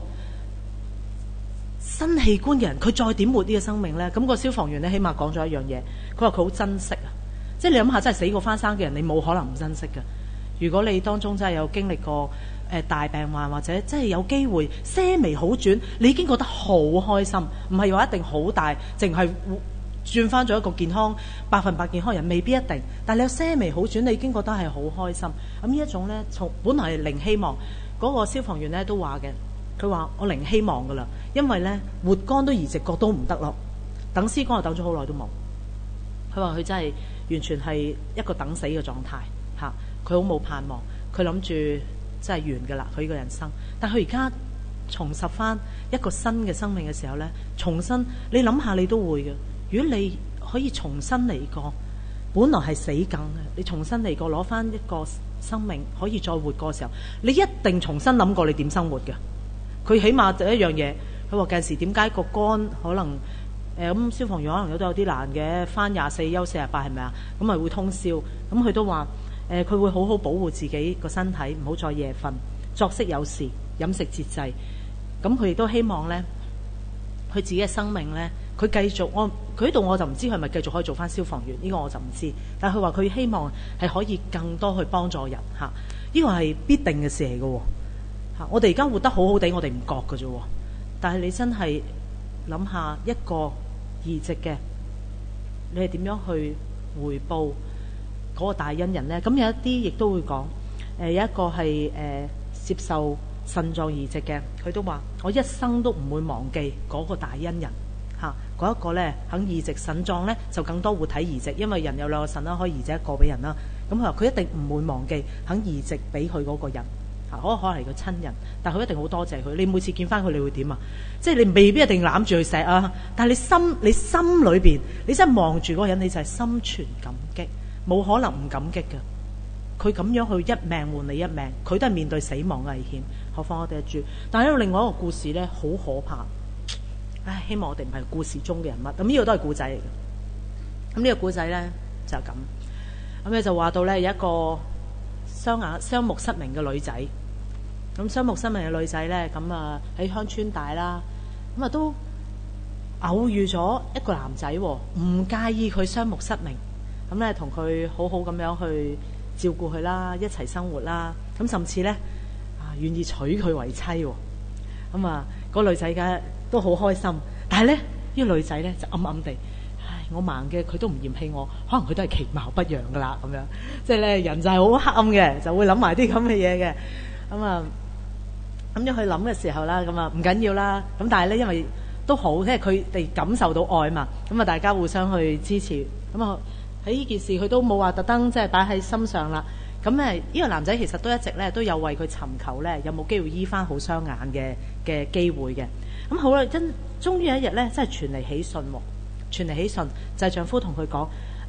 新器官嘅人，佢再點活呢個生命咧？咁個消防員咧起碼講咗一樣嘢，佢話佢好珍惜啊！即係你諗下，真係死過翻生嘅人，你冇可能唔珍惜嘅。如果你當中真係有經歷過大病患，或者真係有機會些微好轉，你已經覺得好開心。唔係話一定好大，淨係轉翻咗一個健康100%健康人，未必一定。但係你有些微好轉，你已經覺得係好開心。咁呢一種咧，從本來係零希望，嗰個消防員咧都話嘅，佢話我零希望噶啦，因為咧活肝都移植過都唔得咯，等屍肝又等咗好耐都冇。佢話佢真係完全係一個等死嘅狀態嚇，佢好冇盼望，佢諗住真係完噶啦佢呢個人生。但係佢而家重拾翻一個新嘅生命嘅時候咧，重新你諗下你都會嘅。如果你可以重新嚟過，本來係死梗嘅，你重新嚟過攞翻一個生命可以再活過嘅時候，你一定重新諗過你點生活嘅。佢起碼就一樣嘢，佢話近時點解個肝可能咁消防員可能都有啲難嘅，翻24休48係咪啊？咁咪會通宵。咁佢都話佢會好好保護自己個身體，唔好再夜瞓，作息有時，飲食節制。咁佢亦都希望咧，佢自己嘅生命咧，佢繼續佢呢度我就唔知佢係咪繼續可以做翻消防員，呢個我就唔知。但係佢話佢希望係可以更多去幫助人嚇，呢個係必定嘅事嚟嘅喎嚇。我哋而家活得好好地，我哋唔覺嘅啫喎。但係你真係諗下一個移植嘅，你係點樣去回報嗰個大恩人咧？咁有一啲亦都會講有一個係接受腎臟移植嘅，佢都話我一生都唔會忘記嗰個大恩人嚇。嗰一個咧肯移植腎臟咧，就更多活體移植，因為人有2個腎啦，可以移植一個俾人啦。咁佢話佢一定唔會忘記肯移植俾佢嗰個人嚇，可能係個親人，但係佢一定好多謝佢。你每次見翻佢，你會點啊？即係你未必一定攬住佢錫啊，但係你心裏邊，你真係望住嗰個人，你就係心存感激，冇可能唔感激嘅。佢咁樣去一命換你一命，佢都係面對死亡危險，何況我哋住。但係呢度另外一個故事咧，好可怕。唉，希望我哋唔係故事中嘅人物。咁呢個都係故仔嚟嘅。咁呢個故仔咧就係咁。咁咧就話到咧有一個雙目失明嘅女仔。咁雙目失明嘅女仔咧，咁喺鄉村大啦，咁都偶遇咗一個男仔，唔介意佢雙目失明，咁咧同佢好好咁樣去照顧佢啦，一齊生活啦。咁甚至咧願意娶佢為妻。咁個女仔嘅都好開心，但係咧呢個女仔咧就暗暗地，唉，我盲嘅佢都唔嫌棄我，可能佢都係其貌不揚噶啦，咁樣即係咧人就係好黑暗嘅，就會諗埋啲咁嘅嘢嘅。咁樣去諗嘅時候啦，咁唔緊要啦。咁但係咧因為都好，即係佢哋感受到愛嘛，咁大家互相去支持。咁喺呢件事佢都冇話特登即係擺喺心上啦。咁呢個男仔其實都一直咧都有為佢尋求咧有冇機會醫翻好雙眼嘅機會嘅。咁好啦，終於有一日咧，真係傳嚟喜訊喎！傳嚟喜訊就係丈夫同佢講：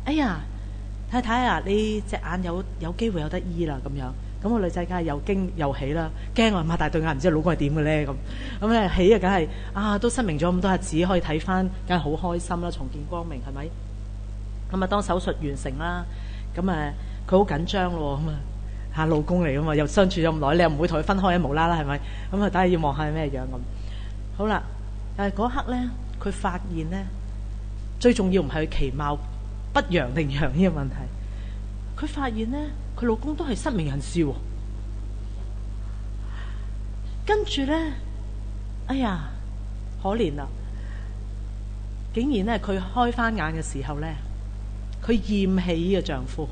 哎呀，太太啊，你隻眼有機會有得醫啦咁樣。咁個女仔梗係又驚又喜啦，驚啊擘大對眼，唔知老公係點嘅咧咁咧喜啊，梗係都失明咗咁多日子，可以睇翻，梗係好開心啦，重見光明係咪？咁啊，當手術完成啦，咁佢好緊張咯，咁老公嚟噶嘛，又相處咗咁耐，你又唔會同佢分開無啦啦係咪？咁啊，梗係要望下咩樣咁。好啦，但係嗰刻咧，佢發現咧，最重要唔係佢其貌不揚定揚呢個問題，佢發現咧，佢老公都係失明人士喎。跟住咧，哎呀，可憐啦！竟然咧，佢開翻眼嘅時候咧，佢厭棄呢個丈夫。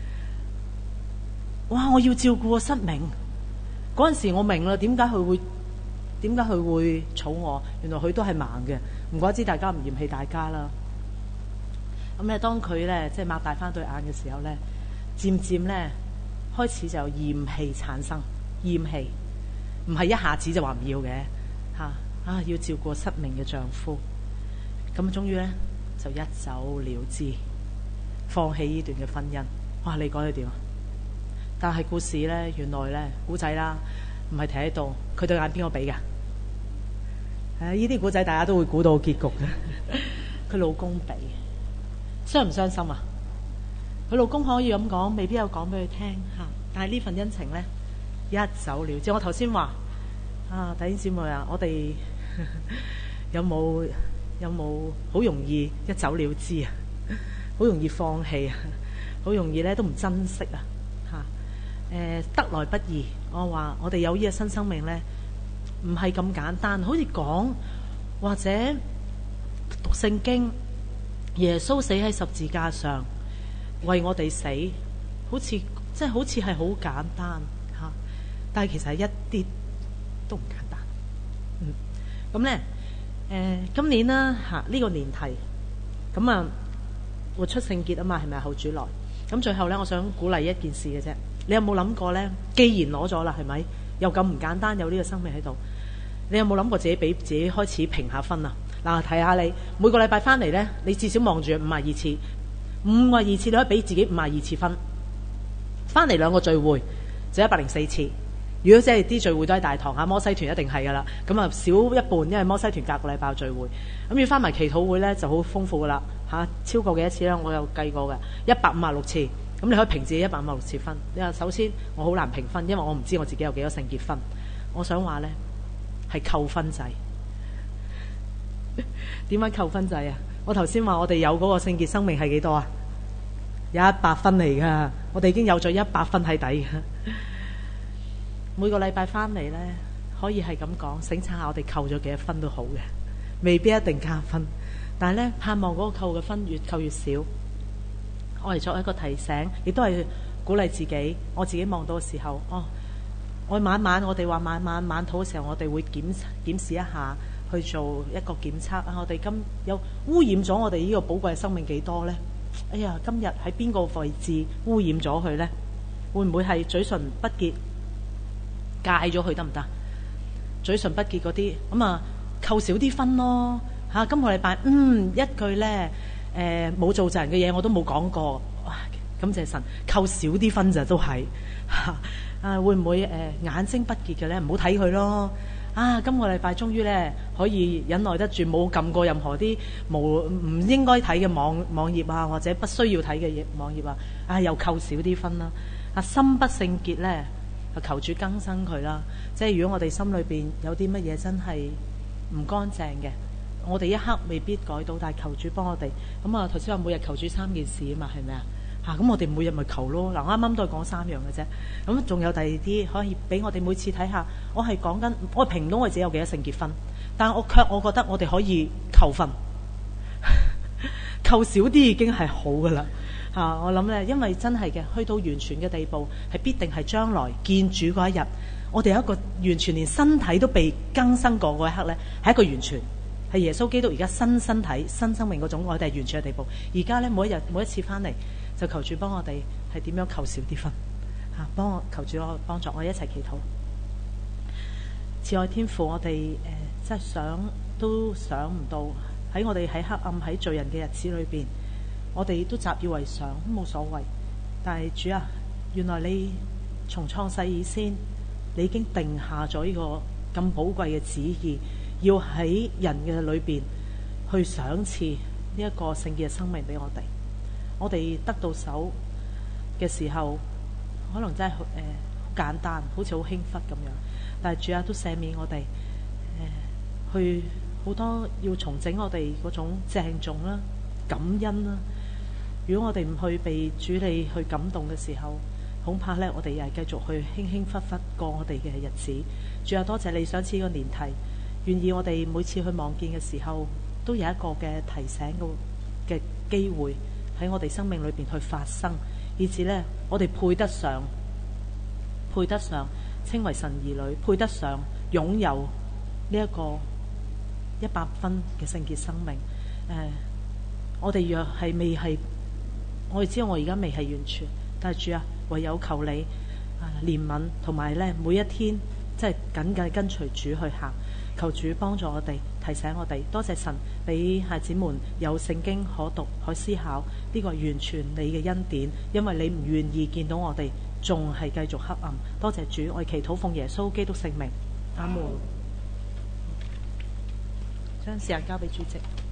哇！我要照顧個失明嗰陣時，我明啦，點解佢會吵我？原來佢都係盲嘅，唔怪之大家唔嫌棄大家啦。咁咧，當佢咧即係擘大翻對眼嘅時候咧，漸漸咧開始就有厭棄產生，厭棄唔係一下子就話唔要嘅要照顧失明嘅丈夫。咁終於咧就一走了之，放棄呢段嘅婚姻。哇！你講佢點啊？但係故事咧，原來咧古仔啦，唔係停喺度。佢對眼邊個俾㗎？呢啲古仔大家都會估到結局嘅。佢老公俾，傷唔傷心啊？佢老公可以咁講，未必有講俾佢聽吓。但係呢份恩情咧，一走了之。我頭先話弟兄姊妹啊，我哋有冇好容易一走了之啊？好容易放棄啊？好容易咧都唔珍惜啊？得來不易。我話我哋有呢個新生命咧，唔係咁簡單。好似講或者讀聖經，耶穌死喺十字架上為我哋死，好似係好簡單吓，但係其實係一啲都唔簡單。咁咧今年啦呢個年題咁活出聖潔啊嘛，係咪後主來？咁最後咧，我想鼓勵一件事嘅啫。你有冇諗過咧？既然攞咗啦，係咪又咁唔簡單？有呢個生命喺度，你有冇諗過自己俾自己開始評下分啊？嗱，睇下你每個禮拜翻嚟咧，你至少望住52次，52次你可以俾自己52次分。翻嚟2個聚會就104次。如果即係啲聚會都喺大堂摩西團一定係噶啦。咁少一半，因為摩西團隔個禮拜聚會。咁要翻埋祈禱會咧就好豐富噶啦超過幾多次咧？我有計過嘅156次。咁你可以評自己156次分。你話首先我好難評分，因為我唔知我自己有幾多聖潔分。我想話咧係扣分制。點解扣分制啊？我頭先話我哋有嗰個聖潔生命係幾多啊？有100分嚟噶，我哋已經有咗100分喺底噶。每個禮拜翻嚟咧，可以係咁講，省察下我哋扣咗幾多分都好嘅，未必一定加分。但係咧，盼望嗰個扣嘅分越扣越少。我嚟作一個提醒，亦都係鼓勵自己。我自己望到嘅時候，我晚哋話晚禱嘅時候，我哋會檢視一下，去做一個檢測我哋今有污染咗我哋呢個寶貴嘅生命幾多呢？哎呀，今日喺邊個位置污染咗佢呢？會唔會係嘴唇不潔戒咗佢得唔得？嘴唇不潔嗰啲咁扣少啲分咯今個禮拜一句呢。冇做責人嘅嘢我都冇講過，感謝神，扣少啲分就都係會唔會眼睛不潔嘅咧？唔好睇佢咯。今個禮拜終於咧可以忍耐得住，冇撳過任何啲唔應該睇嘅網頁或者不需要睇嘅網頁又扣少啲分啦。心不聖潔咧，求主更新佢啦。即係如果我哋心裏邊有啲乜嘢真係唔乾淨嘅，我哋一刻未必改到，但係求主幫我哋。咁頭先話每日求主3件事啊嘛，係咪咁我哋每日咪求咯。嗱，我啱啱都係講3樣嘅啫。咁仲有第二啲可以俾我哋每次睇下。我係講緊我評唔到我自己有幾多聖潔分，但係我覺得我哋可以扣分，扣少啲已經係好噶啦。我諗咧，因為真係嘅，去到完全嘅地步，係必定係將來見主嗰一日，我哋有一個完全連身體都被更新過嗰一刻咧，係一個完全。係耶穌基督而家新身體新生命嗰種，我哋係完全嘅地步。而家咧每一次翻嚟，就求主幫我哋係點樣扣少啲分求主幫助我一齊祈禱。慈愛天父，我哋真係想都想唔到喺我哋喺黑暗喺罪人嘅日子裏邊， 我哋都習以為常，都冇所謂。但係主啊，原來你從創世以先，你已經定下咗呢個咁寶貴嘅旨意，要喺人嘅裏邊去賞賜呢一個聖潔嘅生命俾我哋。我哋得到手嘅時候，可能真係好簡單，好似好輕忽咁樣。但係主啊，都赦免我哋去好多要重整我哋嗰種鄭重啦、感恩啦。如果我哋唔去被主你去感動嘅時候，恐怕咧我哋又係繼續去輕輕忽忽過我哋嘅日子。主啊，多謝你賞賜個年題，願意我哋每次去望見嘅時候，都有一個嘅提醒嘅機會喺我哋生命裏邊去發生，以至咧我哋配得上稱為神兒女，配得上擁有呢一個100分嘅聖潔生命。我哋若係未係，我哋知道我而家未係完全，但係主啊，唯有求你憐憫，同埋咧每一天即係緊緊跟隨主去行。求主幫助我哋，提醒我哋。多謝神俾孩子們有聖經可讀可思考，呢個完全你嘅恩典，因為你唔願意見到我哋仲係繼續黑暗。多謝主，我祈禱奉耶穌基督聖名，阿門。將時間交俾主席。